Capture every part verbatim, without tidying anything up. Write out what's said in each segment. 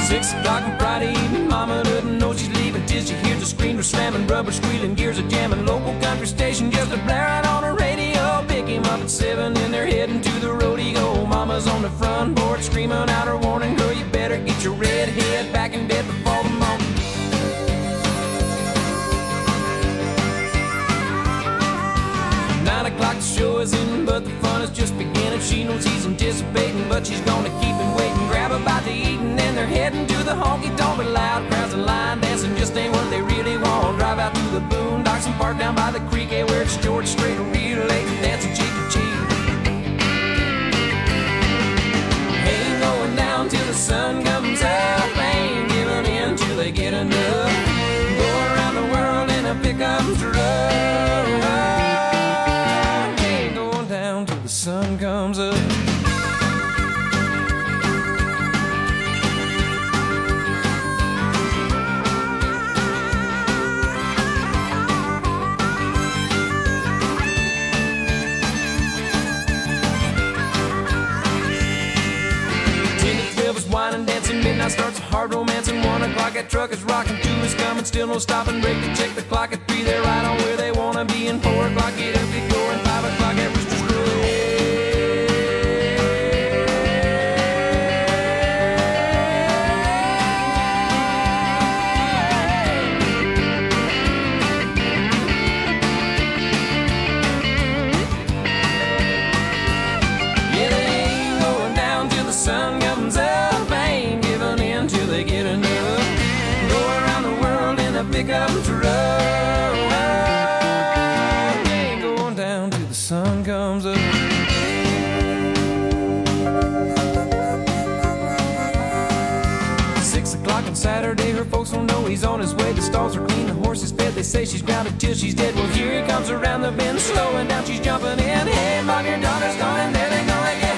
Six o'clock on Friday evening, mama doesn't know she's leaving till she hears the screen slamming, rubber squealing, gears are jamming. Local country station just a blaring on the radio. Pick him up at seven and they're heading to the rodeo. Mama's on the front porch screaming out her warning, girl, you better get your red head back in bed before the morning. Nine o'clock the show is in, but the fun is just beginning. She knows he's anticipating, but she's gonna keep him waiting. Grab a bite to eat and then they're heading to the honky-tonk. But loud crowds and line dancing just ain't what they really want. Drive out through the boondocks and park down by the creek, eh, where it's George Strait real late and dancing cheek to cheek. Ain't going down till the sun comes up, ain't giving in till they get enough. Go around the world in a pickup truck, ain't going down till the sun comes up. Midnight starts a hard romance and one o'clock that truck is rocking. Two is coming, still no stopping. Break to check the clock at three. They're right on where they wanna be. And four o'clock get up, get going. Five o'clock at Rooster's Yeah, they ain't going down till the sun comes up. Pick up a truck, ain't going down till the sun comes up. Six o'clock on Saturday, her folks don't know he's on his way. The stalls are clean, the horse is fed. They say she's grounded till she's dead. Well, here he comes around the bend, slowing down, she's jumping in. Hey, mom, your daughter's gone, and there they go again.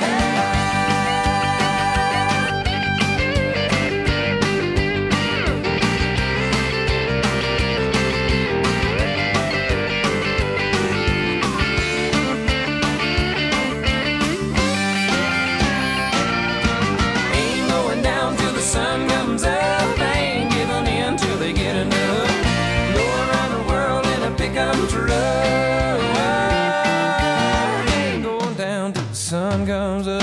Sun comes up.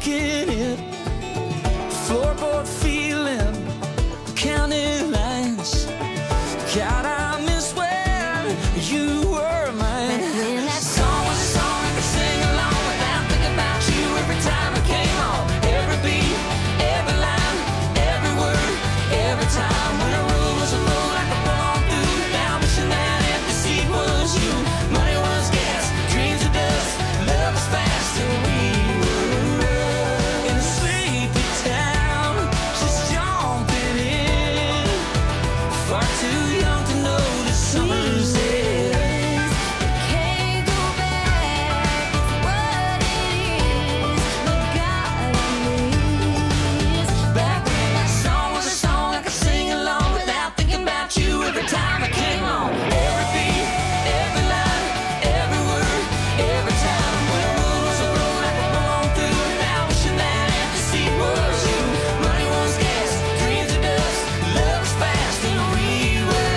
making it. Floorboard feeling, counting lines. God, I miss when you were mine. When that song was a song I could sing along without thinking about you every time it came on. Every beat, every line, every word, every time. When a rule was a rule I could pull on through without wishing that empty seat was you. Money was gas, dreams of dust, love was fast till we were in a sleepy town, just jumping in. Far too young to know the summer's end. Can't go back, it's what it is. But God, I miss. Back when that song was a song I could sing along without thinking about you every time I came on. Every beat, every line, every word, every time. When a rule was a rule I could pull on through without wishing that empty seat was you. Money was gas, dreams of dust, love was fast and we were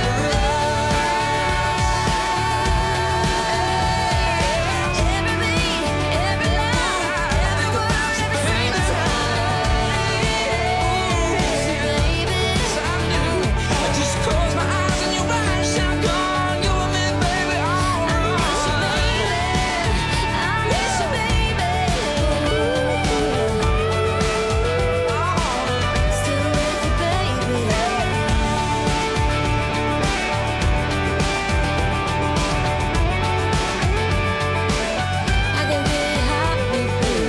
Every beat, every line, every word, every single time. I just close my eyes and your eyes shine gone. You and me, baby, all I miss you, baby. I miss you, baby. Still with you, baby. I can get hot with you.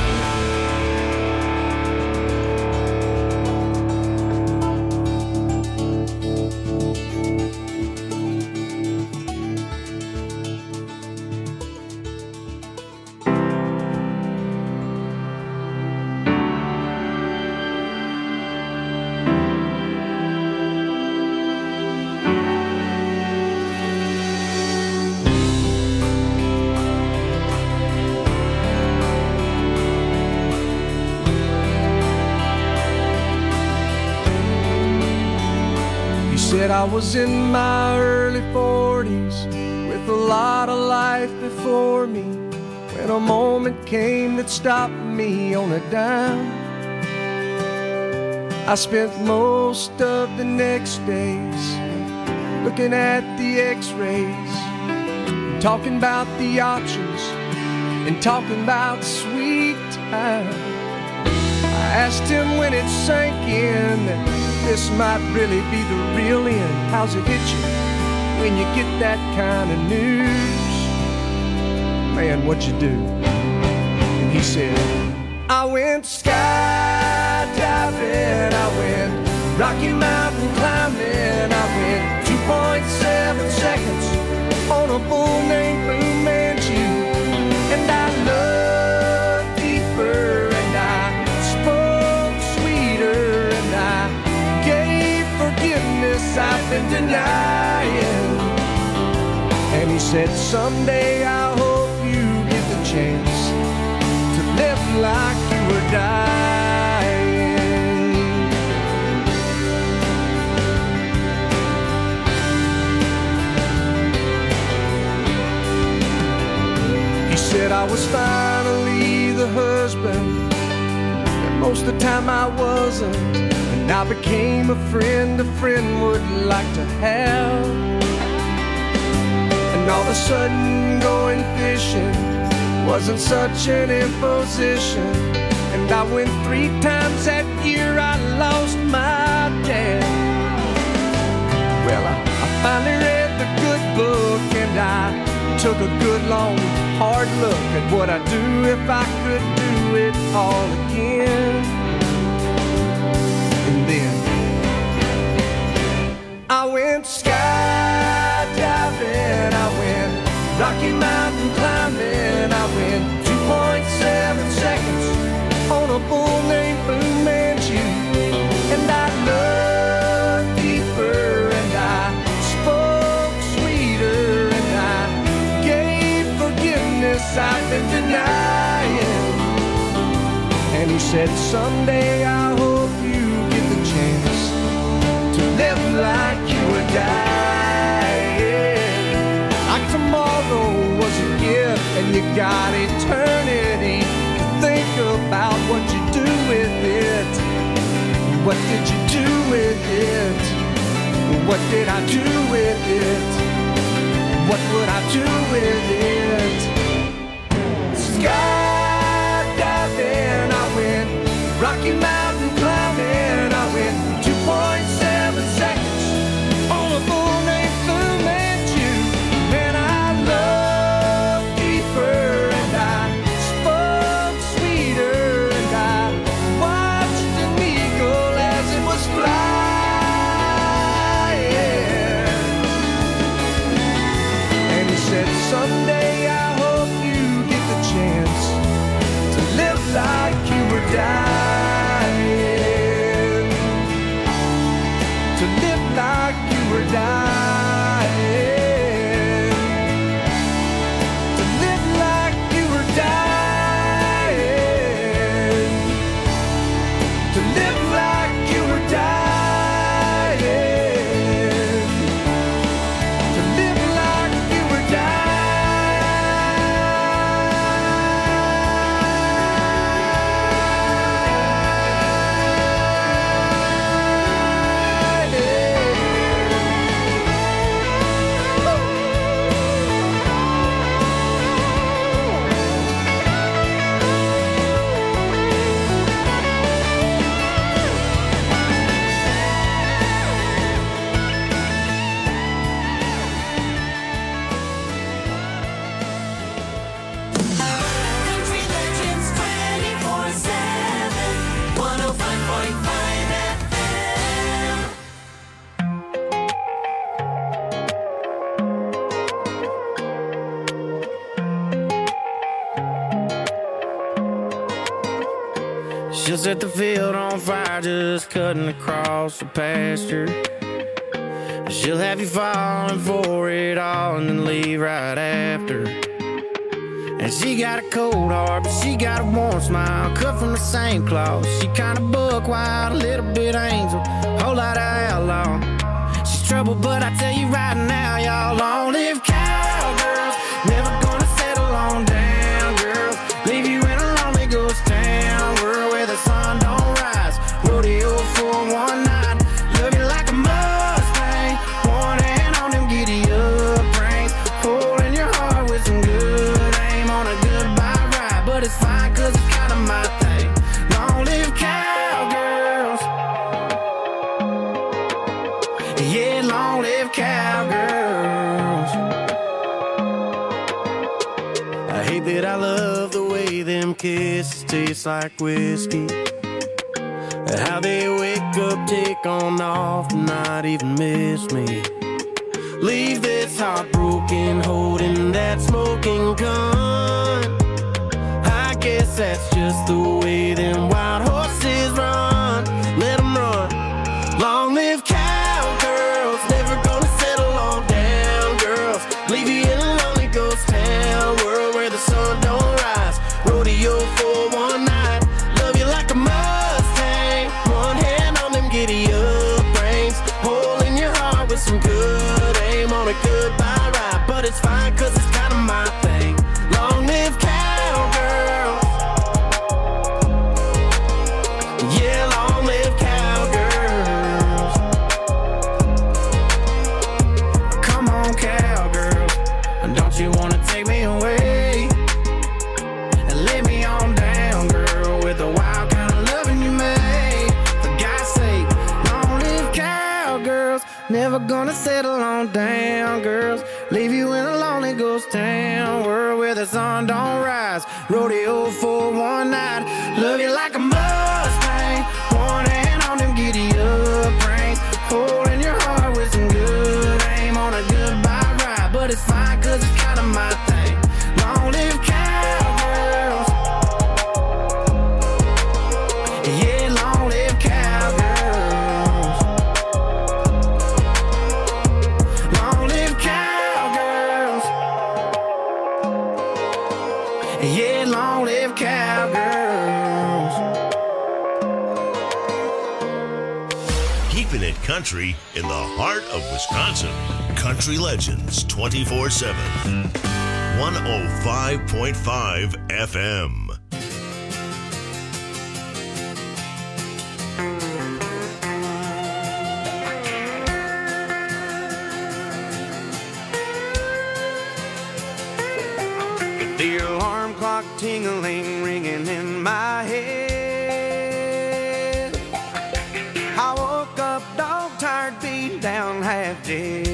He said I was in my early forties with a lot of life before me when a moment came that stopped me on a dime. I spent most of the next days looking at the x-rays, talking about the options and talking about sweet time. I asked him when it sank in that this might really be the real end. How's it hit you when you get that kind of news? Man, what'd you do? And he said, I went skydiving, I went Rocky Mountain climbing, I went two point seven seconds on a bull named Fu Manchu. And I loved deeper, and I spoke sweeter, and I gave forgiveness I've been denying. And he said, someday I hope you get the chance to live like you were dying. He said I was finally the husband that most of the time I wasn't, and I became a friend a friend would like to have. And all of a sudden going fishing wasn't such an imposition. And I went three times that year, I lost my dad. Well, I, I finally read the good book, and I took a good long hard look at what I'd do if I could do it all again. And then I went skydiving, I went Rocky Mountain climbing, I went two point seven seconds on a bull named Fu Manchu. And I loved deeper, and I spoke sweeter, and I gave forgiveness I've been denying. And he said, someday I hope you get the chance to live like you were dying. Like tomorrow was a gift, and you got eternity to think about what you do with it? What did you do with it? What did I do with it? What would I do with it? Skydiving, I went Rocky Mountain climbing, I went two point seven seconds on a bull named Fu Manchu. Man, I loved deeper and I spoke sweeter and I watched an eagle as it was flying. And he said, someday I hope you get the chance to live like you were dying, to live like you were dying, to live like you were dying, to live like you were dying, to live like you were dying. Country Legends twenty-four seven, one oh five point five F M. She'll set the field on fire, just cutting across the pasture. She'll have you falling for it all and then leave right after. And she got a cold heart, but she got a warm smile, cut from the same cloth. She kinda buck wild, a little bit angel, whole lot of outlaw. She's trouble, but I tell you right now, y'all, long live cowgirls. Never gonna settle on down, girls. Leave you in a lonely ghost town, world where the sun don't rise. Rodeo for one night, love you like a Mustang. One hand on them giddy up reins, holding your heart with some good aim on a goodbye ride. But it's fine, cause it's kinda my thing. Long live cowgirls. Yeah, long live cowgirls. I hate that I love the way them kisses taste like whiskey. How they wake up, take on off, not even miss me. Leave this heartbroken, holding that smoking gun. I guess that's just the way them wild horses run. Let them run. Long live cowgirls, never gonna settle on down, girls. Leave you in a lonely ghost town, world where the sun don't rise. Rodeo for one night, love you like a Mustang. One hand on them giddy up reins, holding your heart with some good aim on a goodbye ride. But it's fine, cause it's kinda my thing. Long live cowgirls. Yeah, long live cowgirls. Come on, cowgirls, don't you wanna take me away and lay me on down, girl, with the wild kind of loving you made? For God's sake, long live cowgirls. Never gonna settle on down, girls. Leave you in a lonely ghost town, world where the sun don't rise. Rodeo for one night, love you like a Mustang. One hand on them giddy up reins, holding your heart with some good aim on a goodbye ride. But it's fine, cause it's kinda my thing. Long live cowgirls. Yeah, long live cowgirls. Long live cowgirls. Yeah, long live cowgirls. Keeping it country in the heart of Wisconsin. Country Legends twenty-four seven. one oh five point five F M. clock tingling, ringing in my head. I woke up dog-tired, beat down, half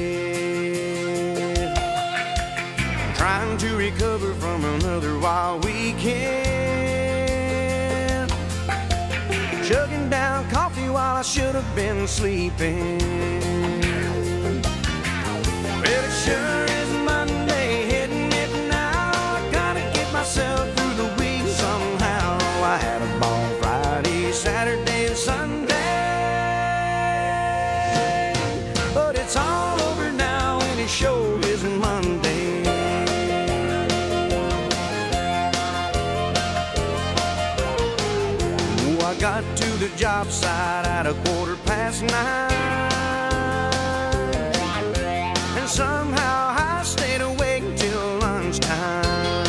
dead, trying to recover from another wild weekend, chugging down coffee while I should have been sleeping. Well, it sure is Monday, hitting it now. I gotta get myself through the week somehow. I had a ball Friday, Saturday, and Sunday, but it's all over now, and it sure isn't Monday. Oh, I got to the job site at a quarter past nine. Somehow I stayed awake till lunchtime,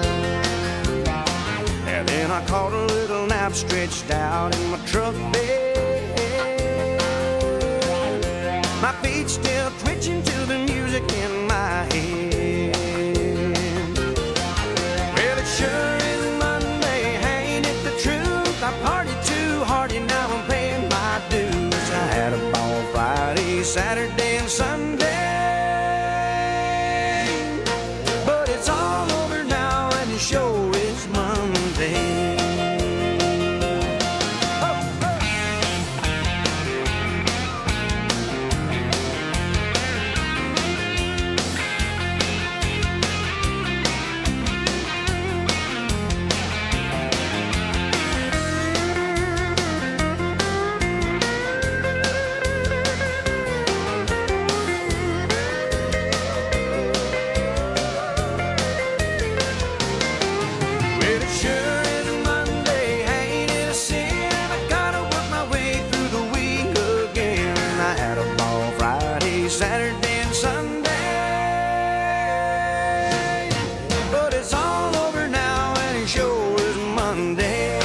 and then I caught a little nap stretched out in my truck bed, my feet still twitching to the music in my head. Well, it sure is Monday, ain't it the truth? I partied too hard and now I'm paying my dues. I had a ball Friday, Saturday, and Sunday, sure is Monday. Saturday and Sunday, but it's all over now and it sure is Monday.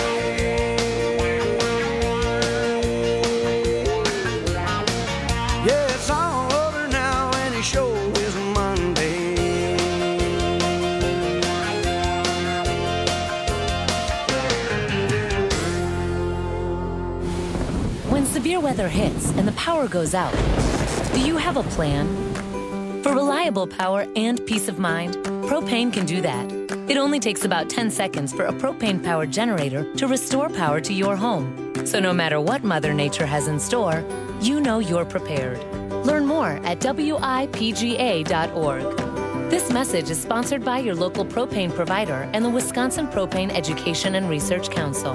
Yeah, it's all over now and it sure is Monday. When severe weather hits and the power goes out, do you have a plan? For reliable power and peace of mind, Propane can do that. It only takes about ten seconds for a propane-powered generator to restore power to your home. So no matter what Mother Nature has in store, you know you're prepared. Learn more at W I P G A dot org. This message is sponsored by your local propane provider and the Wisconsin Propane Education and Research Council.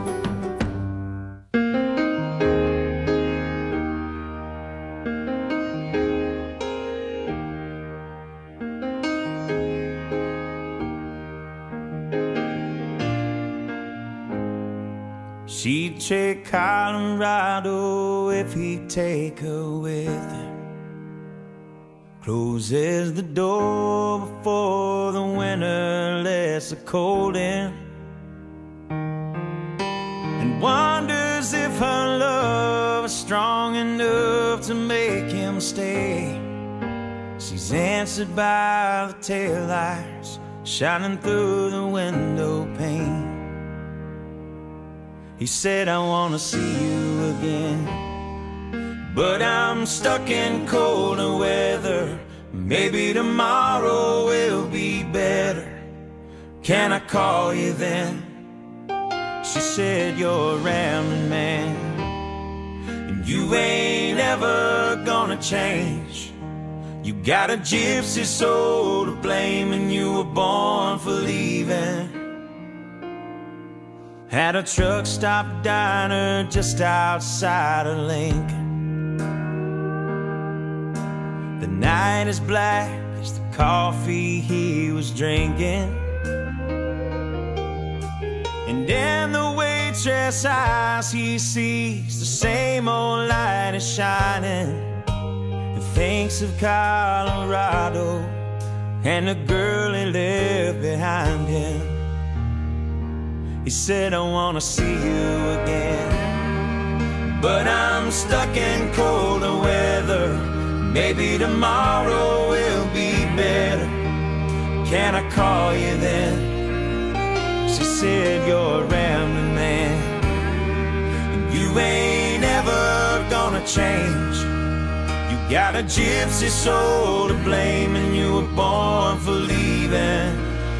She'd take Colorado if he'd take her with him. Closes the door before the winter lets the cold in, and wonders if her love is strong enough to make him stay. She's answered by the taillights shining through the window pane. He said, I wanna see you again, but I'm stuck in colder weather. Maybe tomorrow will be better. Can I call you then? She said, you're a rambling man, and you ain't ever gonna change. You got a gypsy soul to blame, and you were born for leaving. At a truck stop diner just outside of Lincoln, the night is black as the coffee he was drinking, and in the waitress' eyes he sees the same old light is shining, and thinks of Colorado and the girl he left behind him. He said, I wanna see you again, but I'm stuck in colder weather. Maybe tomorrow will be better. Can I call you then? She said, you're a rambling man, and you ain't ever gonna change. You got a gypsy soul to blame, and you were born for leaving,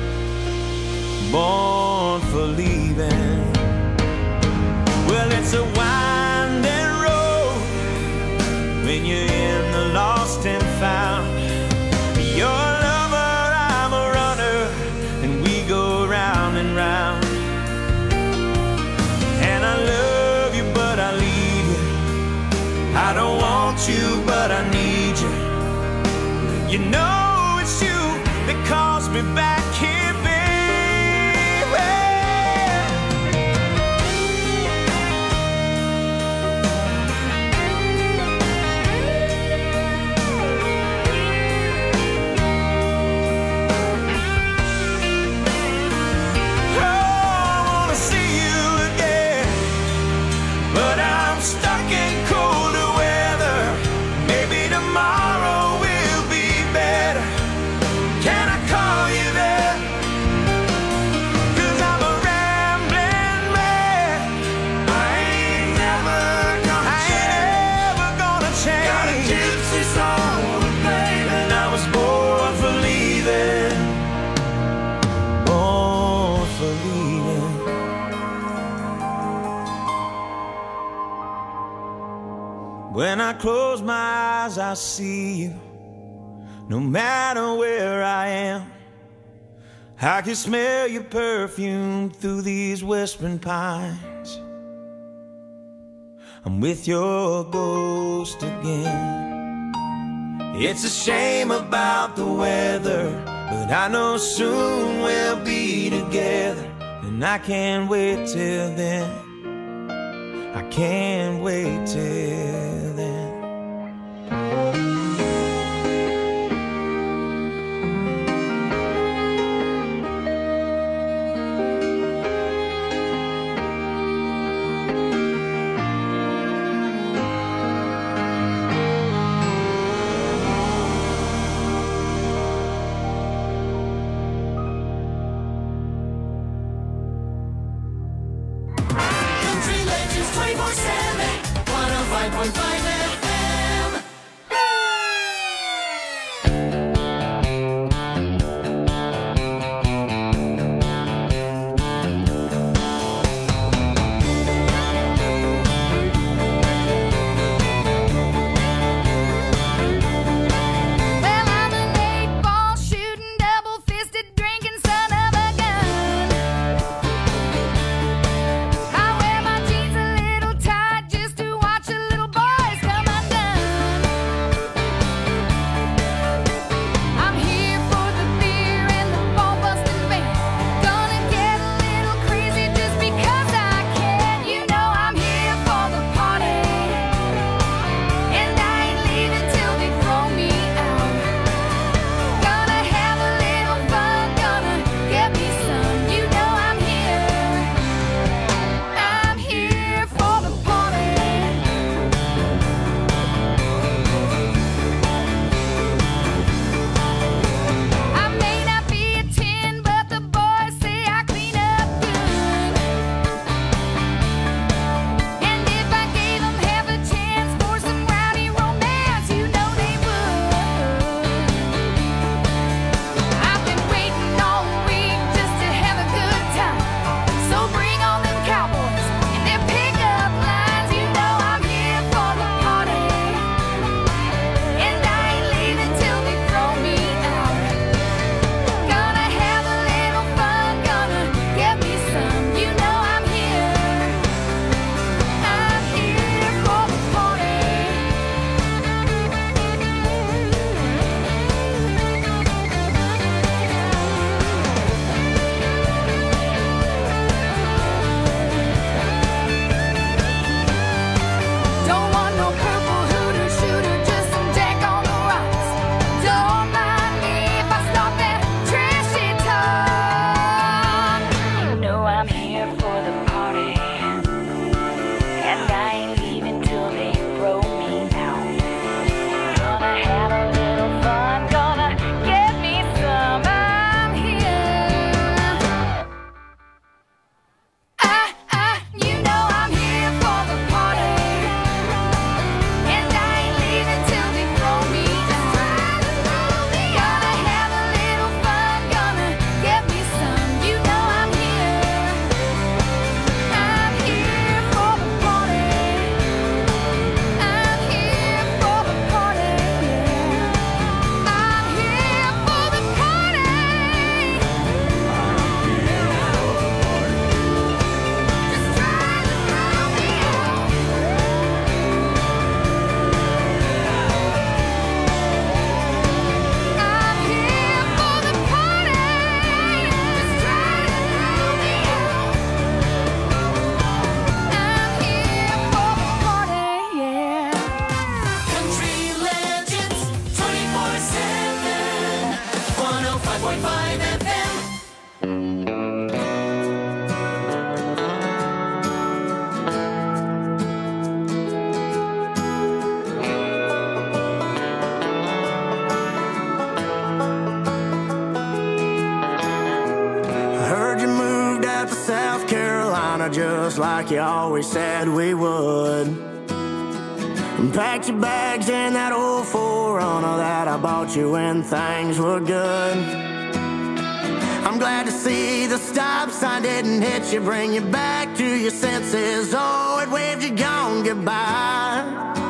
born for leaving. Well, it's a winding road when you're in the lost and found. You're a lover, I'm a runner, and we go round and round. And I love you, but I leave you. I don't want you, but I need you. You know it's you that calls me back here, baby. When I close my eyes, I see you. No matter where I am, I can smell your perfume through these whispering pines. I'm with your ghost again. It's a shame about the weather, but I know soon we'll be together. And I can't wait till then. I can't wait till then. twenty-four seven, one oh five point five F M. Well, I'm an eight-ball shooting, double-fisted drinking son of a gun. I wear my jeans a little tight just to watch the little boys come South Carolina just like you always said we would. And packed your bags in that old four runner that I bought you when things were good. I'm glad to see the stop sign didn't hit you, bring you back to your senses. Oh, it waved you gone goodbye.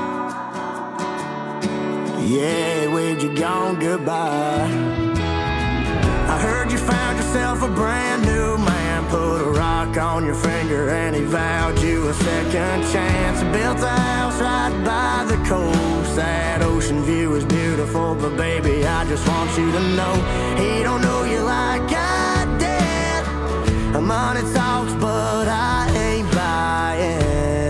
Yeah, it waved you gone goodbye. I heard you found yourself a brand new man, put a rock on your finger and he vowed you a second chance. He built a house right by the coast. That ocean view is beautiful, but baby, I just want you to know he don't know you like I did. Money talks, but I ain't buying.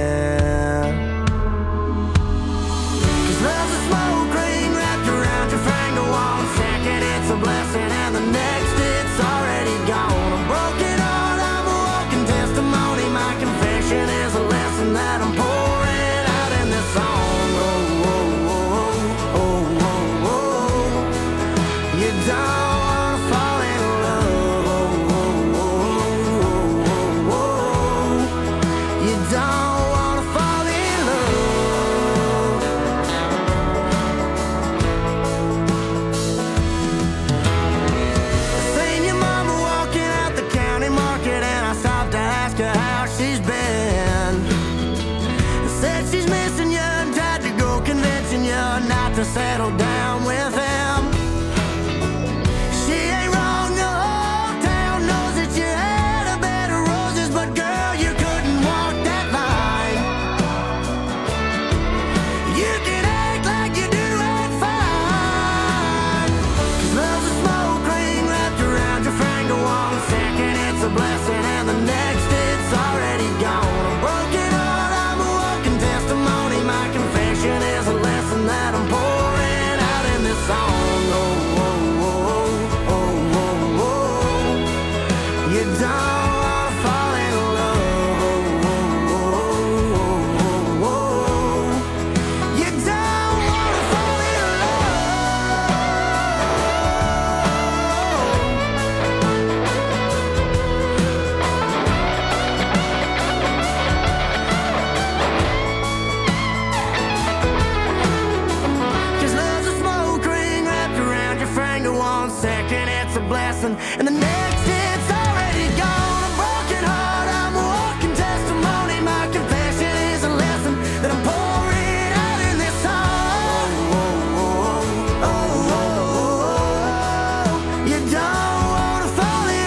Cause love's a smoke ring wrapped around your finger. One second it's a blessing and the next it's already gone. A broken heart, I'm a walking testimony. My confession is a lesson that I'm pouring out in this song. Oh, oh, oh, oh, oh, oh. You don't wanna fall in love. Oh, oh, oh, oh, oh, oh. You don't wanna fall in love. Seen your mama walking out the county market and I stopped to ask her how she's been. Said she's missing you and tried to go convincing you not to settle down with him. She ain't wrong, the whole town knows that you had a bed of roses, but girl, you couldn't walk that line. You can act like you do it fine. Cause love's a smoke ring wrapped around your finger. One second it's a blessing and the next it's already gone. A broken heart, I'm a walking testimony. My confession is a lesson that I'm pouring out in this song. Oh, oh, oh, oh, oh, oh. You don't wanna fall in love. Oh, oh, oh, oh, oh. You don't wanna fall in Cause love's a smoke ring wrapped around your finger. One second it's a blessing and the next it's already gone. A broken heart, I'm a walking testimony. My confession is a lesson that I'm pouring out in this song. Oh, oh, oh, oh, oh. You don't wanna fall in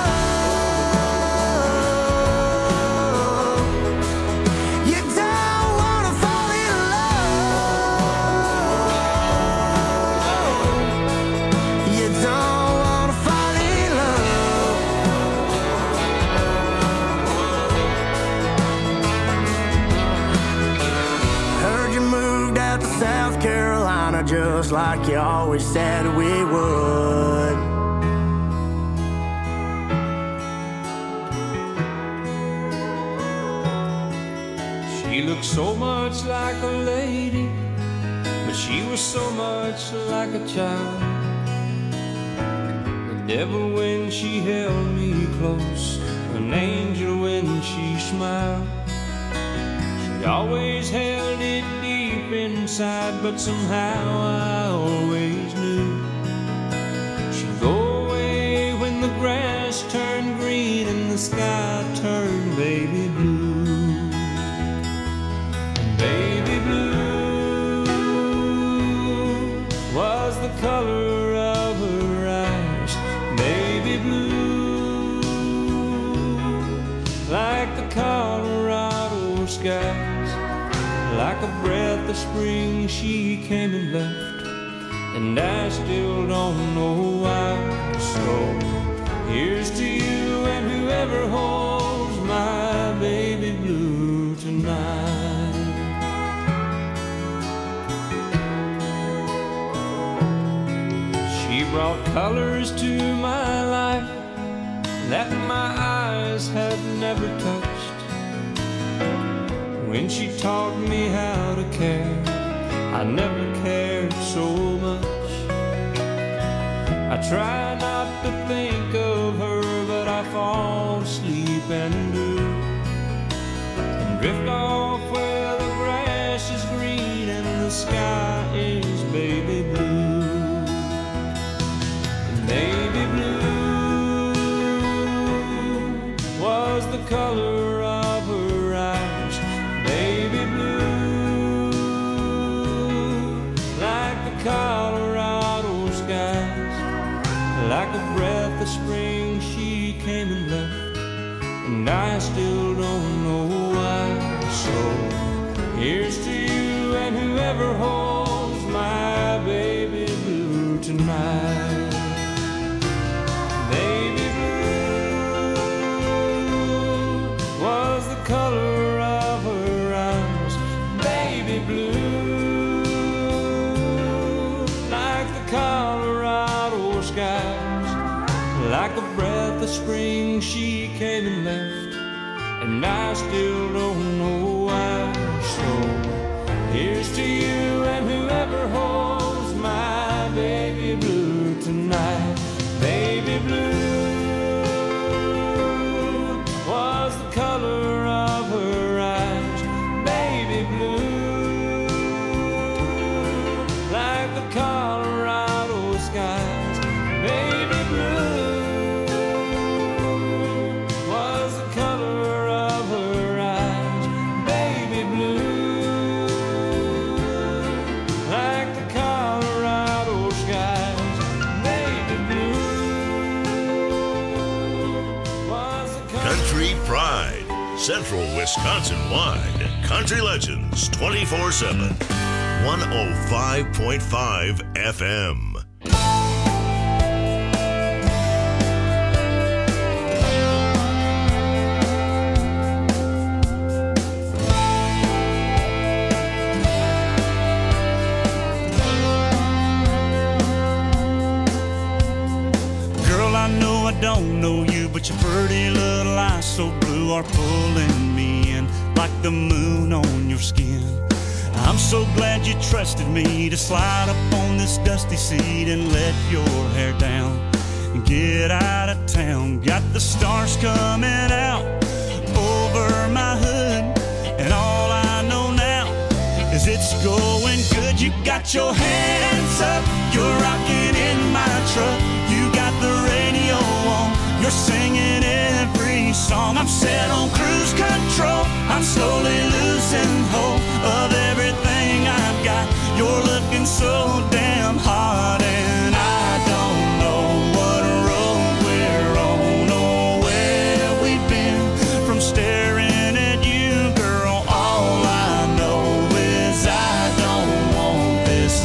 love. You don't wanna fall in love. You don't wanna fall in love. Heard you moved out to South Carolina just like you always said we would. She looked so much like a lady, but she was so much like a child. The devil when she held me close, an angel when she smiled. She always held it deep inside, but somehow I always knew she'd go away when the grass turned green and the sky turned baby blue. Baby blue was the color of her eyes. Baby blue, like the Colorado skies. Like a breath of spring she came and left, and I still don't know why. So here's to you and whoever holds my baby blue tonight. She brought colors to my life that my eyes had never touched. When she taught me how to care, I never cared so much. I try not to think of her, but I fall asleep and blue, and drift off where the grass is green and the sky is baby blue. And baby blue was the color of her eyes, baby blue, like the Colorado skies, like a breath of spring she came and left, and I still don't know why. So here's to you and whoever holds my baby blue tonight. Baby blue was the color of her eyes, baby blue, like the Colorado skies, like a breath of spring she came and left, and I still don't know why. So here's to you and whoever holds my baby blue tonight. Baby blue was the color of her eyes, baby blue, like the Colorado skies, baby blue was the color of her eyes, baby blue, like the Colorado skies, baby blue was the color. Country Pride, Central Wisconsin-wide. Country Legends twenty-four seven. one oh five point five F M. Girl, I know I don't know you, but your pretty little eyes so blue are pulling me in like the moon on your skin. I'm so glad you trusted me to slide up on this dusty seat and let your hair down and get out of town. Got the stars coming out over my hood, and all I know now is it's going good. You got your hands up, you're rocking in my truck. You got the radio on, you're singing every song. I'm set on cruise control, I'm slowly losing hope of everything I've got. You're looking so damn hot, and I don't know what road we're on or where we've been from staring at you, girl. All I know is I don't want this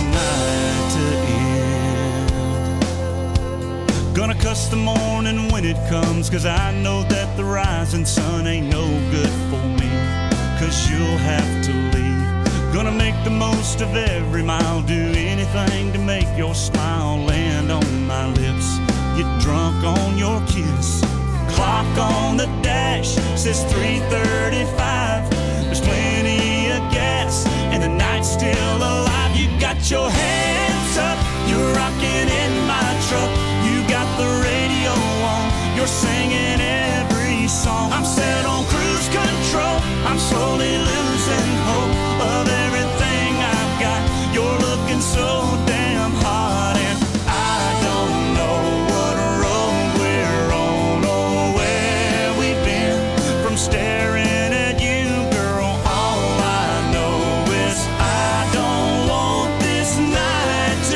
night to end. Gonna cuss the morning when it comes, 'cause I know that the rising sun ain't no good for me, 'cause you'll have to leave. Gonna make the most of every mile, do anything to make your smile land on my lips, get drunk on your kiss. Clock on the dash says three thirty-five. There's plenty of gas and the night's still alive. You got your hands up, you're rocking in my truck. You got the radio on, you're singing every song. I'm set on cruise control, I'm slowly losing hope of everything I've got. You're looking so damn hot, and I don't know what road we're on or where we've been from staring at you, girl. All I know is I don't want this night to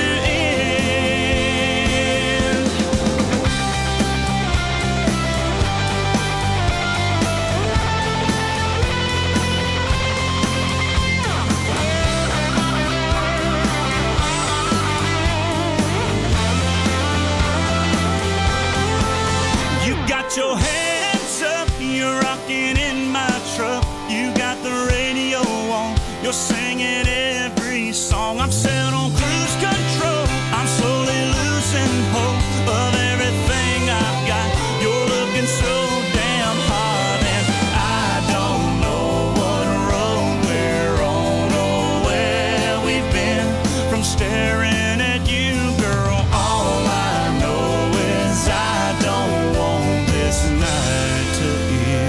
end. You got your hands up, you're rocking in my truck. You got the radio on, you're singing every song. I'm set on cruise control, I'm slowly losing hope of everything I've got. You're looking so damn hot, and I don't know what road we're on or where we've been from staring at you, girl. All I know is I don't want this night to end.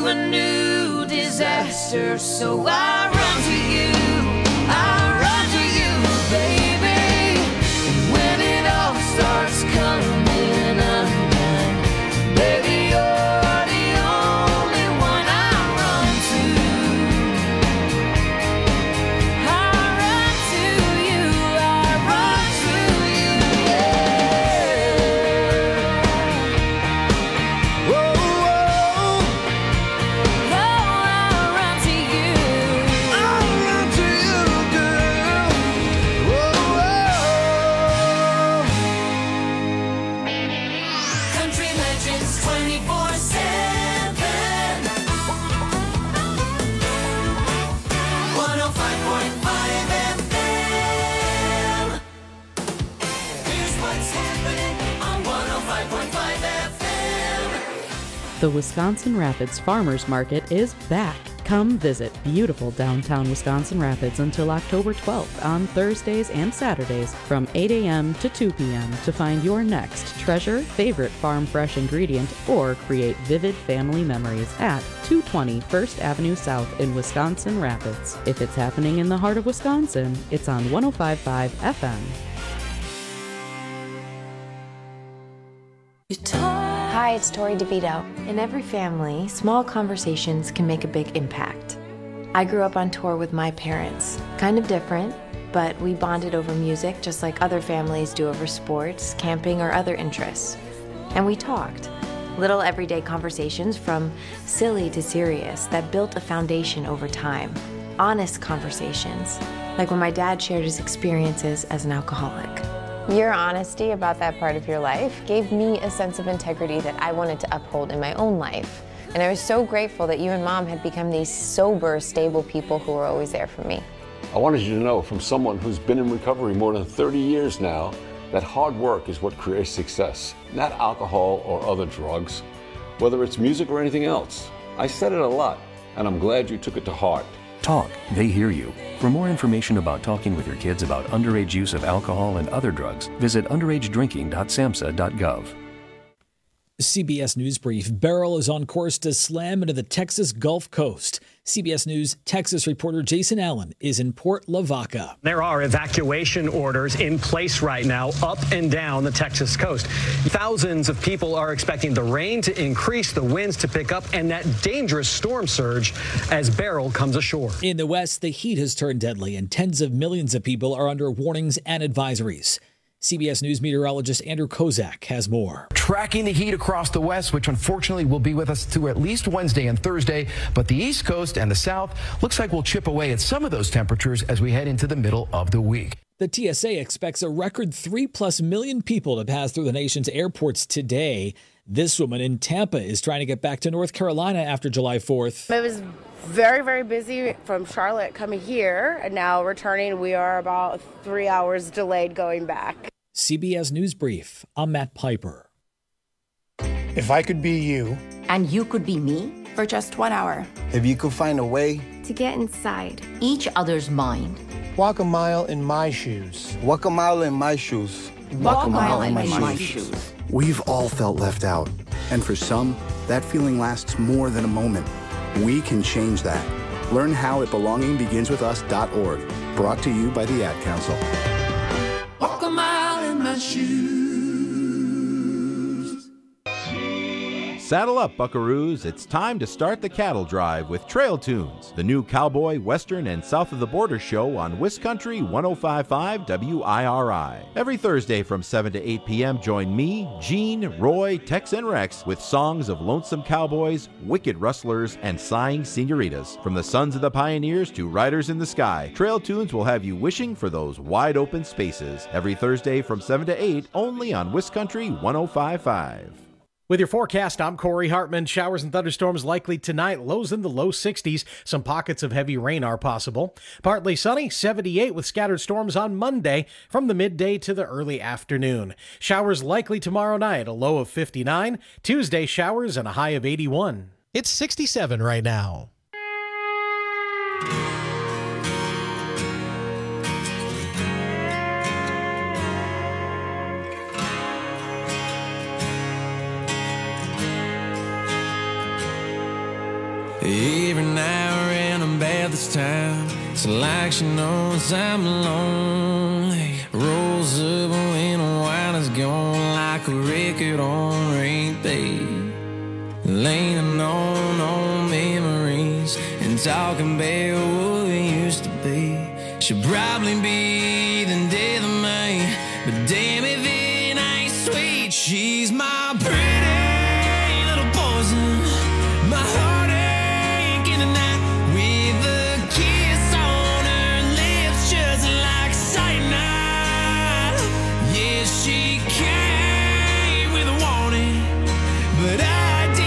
a new disaster. So I run to you, I run to you, baby. And when it all starts coming undone, baby, you're the only one I run to. I run to you, I run to you, yeah. Whoa, whoa. Oh, I run to you. I run to you, girl. Whoa, whoa. Country Legends twenty-four seven. one oh five point five F M. Here's what's happening on one oh five point five F M. The Wisconsin Rapids Farmers Market is back. Come visit beautiful downtown Wisconsin Rapids until October twelfth on Thursdays and Saturdays from eight a.m. to two p.m. to find your next treasure, favorite farm fresh ingredient, or create vivid family memories at two twenty First Avenue South in Wisconsin Rapids. If it's happening in the heart of Wisconsin, it's on one oh five point five F M. Hi, it's Tori DeVito. In every family, small conversations can make a big impact. I grew up on tour with my parents. Kind of different, but we bonded over music just like other families do over sports, camping, or other interests. And we talked. Little everyday conversations from silly to serious that built a foundation over time. Honest conversations, like when my dad shared his experiences as an alcoholic. Your honesty about that part of your life gave me a sense of integrity that I wanted to uphold in my own life. And I was so grateful that you and Mom had become these sober, stable people who were always there for me. I wanted you to know from someone who's been in recovery more than thirty years now that hard work is what creates success, not alcohol or other drugs, whether it's music or anything else. I said it a lot, and I'm glad you took it to heart. Talk, they hear you. For more information about talking with your kids about underage use of alcohol and other drugs, visit underage drinking dot samhsa dot gov. C B S News Brief. Beryl is on course to slam into the Texas Gulf Coast. C B S News Texas reporter Jason Allen is in Port Lavaca. There are evacuation orders in place right now up and down the Texas coast. Thousands of people are expecting the rain to increase, the winds to pick up, and that dangerous storm surge as Beryl comes ashore. In the west, the heat has turned deadly, and tens of millions of people are under warnings and advisories. C B S News meteorologist Andrew Kozak has more. Tracking the heat across the west, which unfortunately will be with us through at least Wednesday and Thursday, but the east coast and the south looks like we'll chip away at some of those temperatures as we head into the middle of the week. The T S A expects a record three plus million people to pass through the nation's airports today. This woman in Tampa is trying to get back to North Carolina after July fourth. It was very, very busy from Charlotte coming here, and now returning. We are about three hours delayed going back. C B S News Brief. I'm Matt Piper. If I could be you. And you could be me. For just one hour. If you could find a way. To get inside. Each other's mind. Walk a mile in my shoes. Walk a mile in my shoes. Walk, Walk a mile, mile in, in my, my shoes. shoes. We've all felt left out. And for some, that feeling lasts more than a moment. We can change that. Learn how at belonging begins with us dot org. Brought to you by the Ad Council. Walk a mile in my shoes. Saddle up, buckaroos. It's time to start the cattle drive with Trail Tunes, the new cowboy, western, and south of the border show on Wiscountry one oh five point five W I R I. Every Thursday from seven to eight p.m., join me, Gene, Roy, Tex, and Rex with songs of lonesome cowboys, wicked rustlers, and sighing senoritas. From the sons of the pioneers to riders in the sky, Trail Tunes will have you wishing for those wide open spaces. Every Thursday from seven to eight, only on Wiscountry one oh five point five. With your forecast, I'm Corey Hartman. Showers and thunderstorms likely tonight. Lows in the low sixties. Some pockets of heavy rain are possible. Partly sunny, seventy-eight with scattered storms on Monday from the midday to the early afternoon. Showers likely tomorrow night, a low of fifty-nine. Tuesday, showers and a high of eighty-one. It's sixty-seven right now. Every now and then about this time, it's like she knows I'm lonely. Rolls up when the wine is gone, like a record on repeat. Leaning on old memories and talking about what we used to be. She'll probably be the death of me, but damn if it ain't sweet. She's my pretty little poison, my heartache in the night, with a kiss on her lips just like cyanide. Yeah, she came with a warning, but I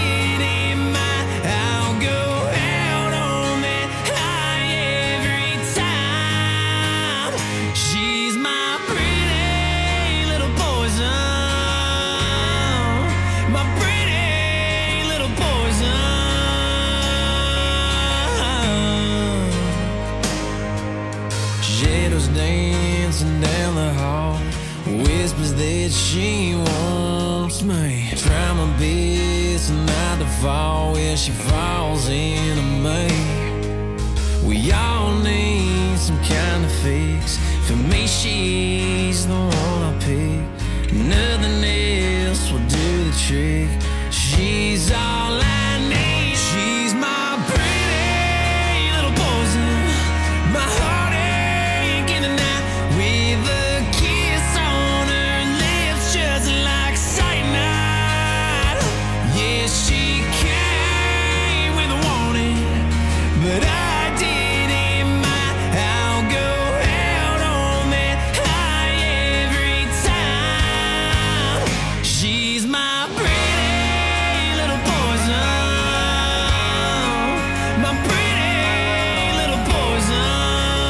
down the hall, whispers that she wants me. Try my best not to fall where she falls into me. We all need some kind of fix. For me, she's the one I pick. Nothing else will do the trick. She's all I need. She's my pretty little poison, my heartache in the night. With a kiss on her lips just like cyanide. Yeah, she came with a warning, but I didn't mind. I'll go out on that high every time. She's my pretty little poison, my pretty little poison.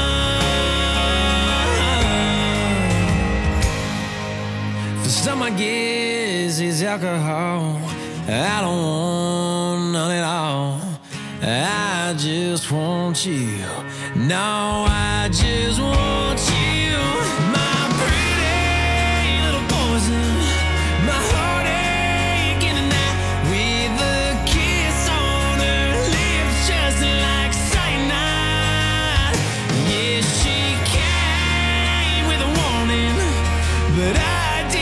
Some I guess is alcohol. I don't want none at all. I just want you. No, I just want you. My pretty little poison, my heartache in the night, with a kiss on her lips just like cyanide. Yeah, she came with a warning, but I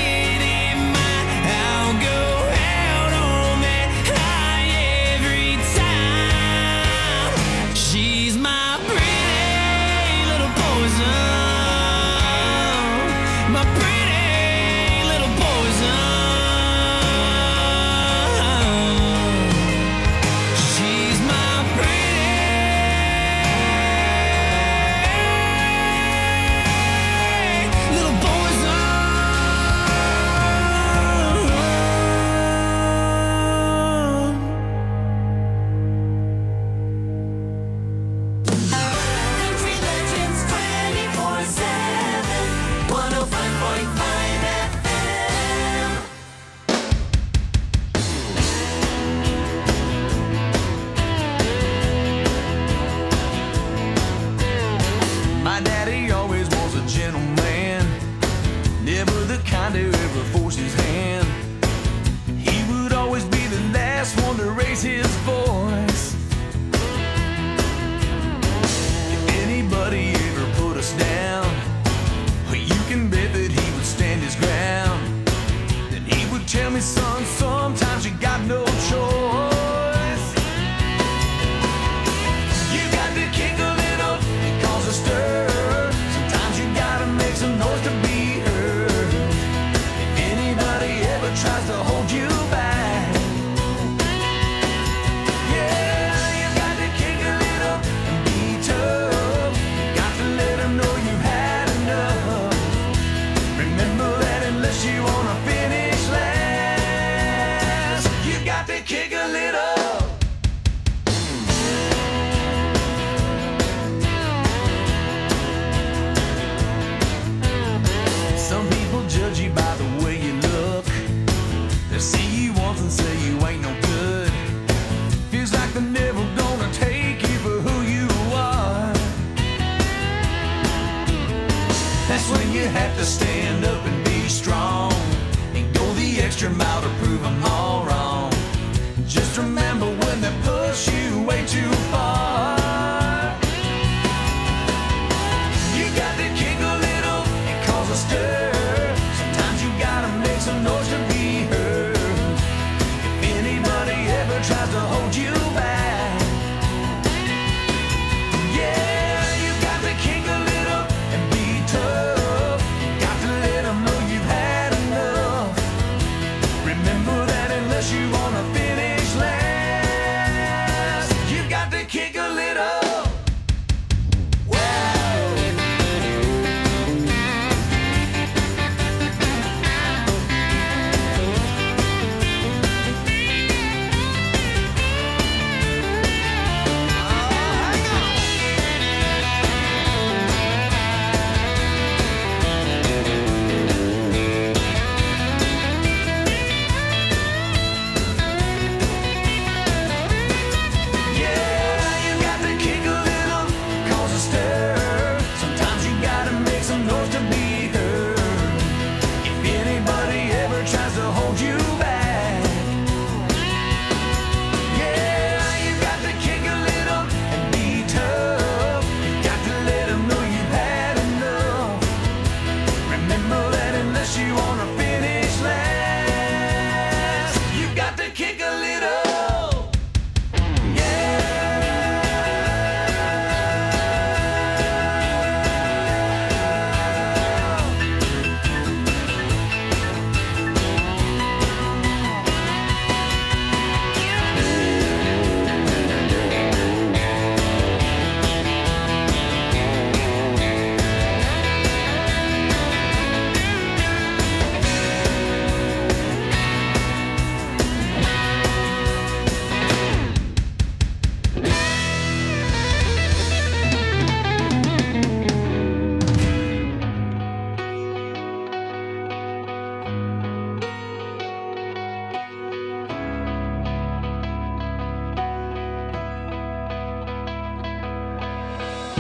have to stand up and be strong and go the extra mile to prove them all wrong. Just remember when they push you way too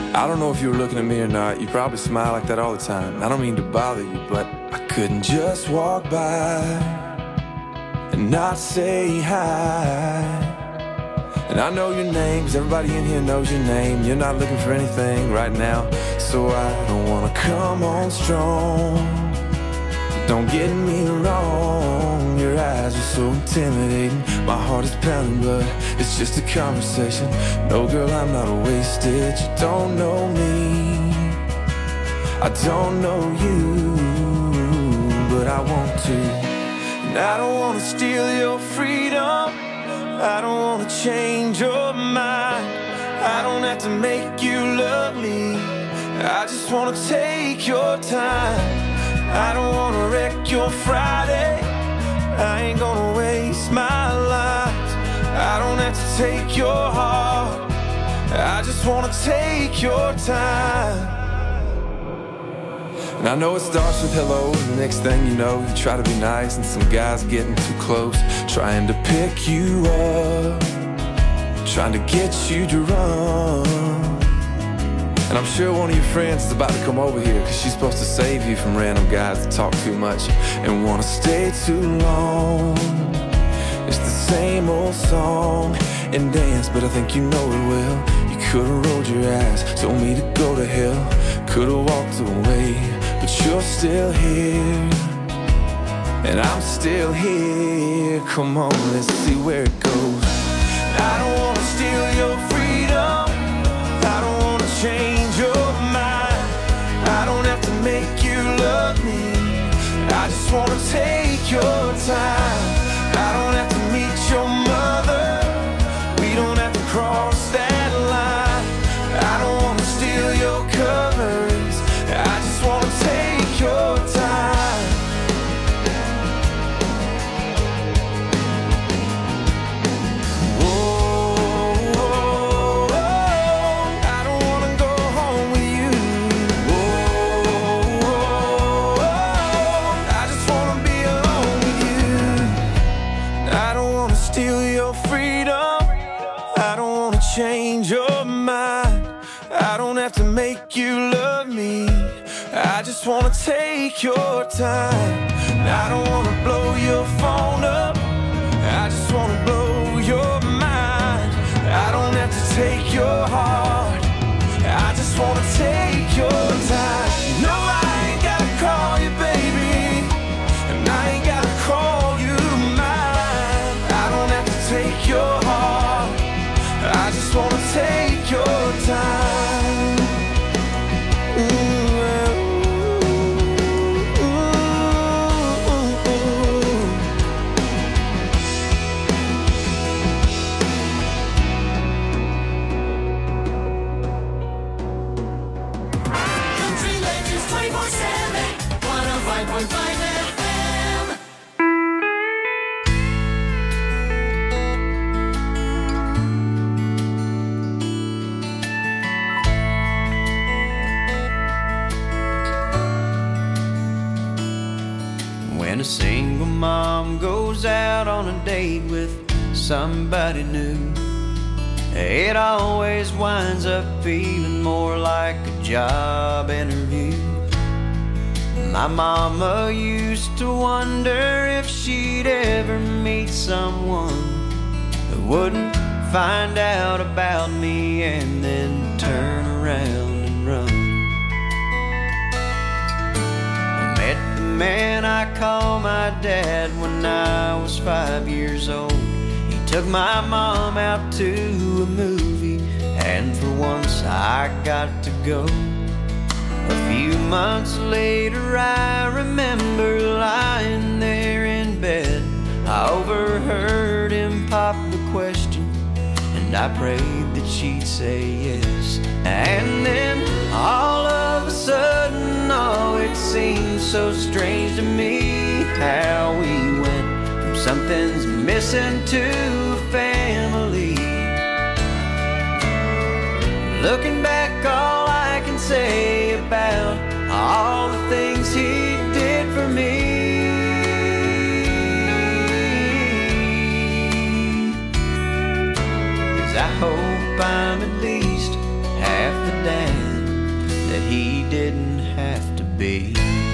I don't know if you were looking at me or not. You probably smile like that all the time. I don't mean to bother you, but I couldn't just walk by and not say hi. And I know your name, 'cause everybody in here knows your name. You're not looking for anything right now, so I don't wanna come on strong. Don't get me wrong, your eyes are so intimidating. My heart is pounding, but it's just a conversation. No, girl, I'm not wasted. You don't know me, I don't know you, but I want to. And I don't want to steal your freedom, I don't want to change your mind. I don't have to make you love me, I just want to take your time. I don't wanna wreck your Friday, I ain't gonna waste my life. I don't have to take your heart, I just wanna take your time. And I know it starts with hello, and the next thing you know, you try to be nice, and some guy's getting too close, trying to pick you up, trying to get you to run. And I'm sure one of your friends is about to come over here, 'cause she's supposed to save you from random guys that talk too much and wanna stay too long. It's the same old song and dance, but I think you know it well. You could've rolled your eyes, told me to go to hell, could've walked away, but you're still here, and I'm still here. Come on, let's see where it goes. I don't wanna steal your freedom, I don't wanna change your mind. I don't have to make you love me, I just wanna take your time. I don't have to meet your mother, we don't have to cross that line. I don't wanna steal your covers, I just wanna take your time. Change your mind, I don't have to make you love me, I just wanna take your time. I don't wanna blow your phone up, I just wanna blow your mind. I don't have to take your heart, I just wanna take your time. No, I ain't gotta call you baby, and I ain't gotta call you mine. I don't have to take your heart, I just wanna take your time. Ooh, ooh, ooh, ooh. Country Legends twenty-four seven, one oh five point five F M. When a single mom goes out on a date with somebody new, it always winds up feeling more like a job interview. My mama used to wonder if she'd ever meet someone who wouldn't find out about me and then turn around and run. Man I call my dad when I was five years old. He took my mom out to a movie, and for once I got to go. A few months later I remember lying there in bed. I overheard him pop the question, and I prayed that she'd say yes. And then all of a sudden, oh, it seemed so strange to me how we went from something's missing to a family. Looking back, all I can say about all the things he did for me is I hope I'm at least half the dad that he didn't have to be.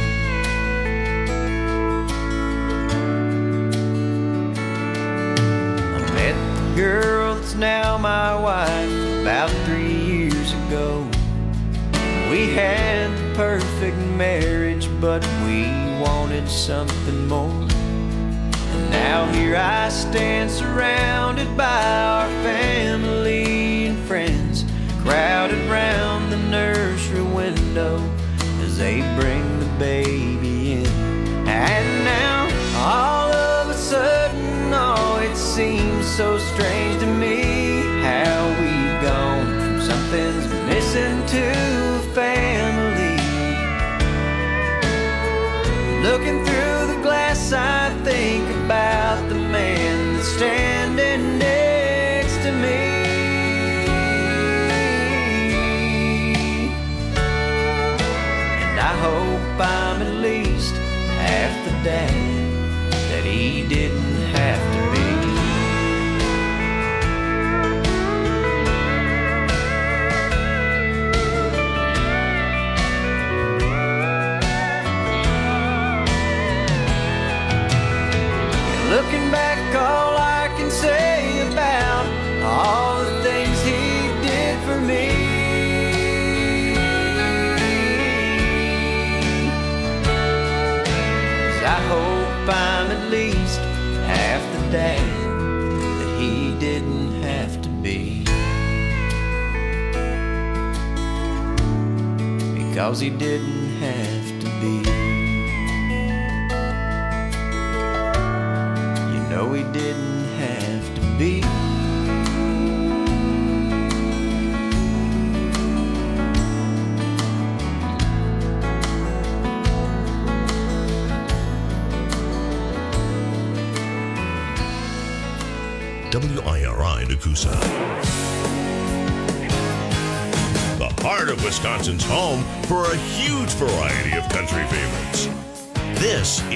I met the girl that's now my wife about three years ago. We had the perfect marriage, but we wanted something more. And now here I stand surrounded by our family and friends, crowded round the nursery window as they bring the baby in. And now all of a sudden, oh, it seems so strange to me how we've gone from something's missing to a family. Looking through the glass, I think about the man that's standing next to me. And I hope I'm at least half the dad that he didn't have to be. Looking back, all I can say about all the things he did for me is I hope I'm at least half the dad that he didn't have to be, because he didn't have to be. No, he didn't have to be. W I R I Nakusa. The heart of Wisconsin's home for a huge variety of country favorites. This is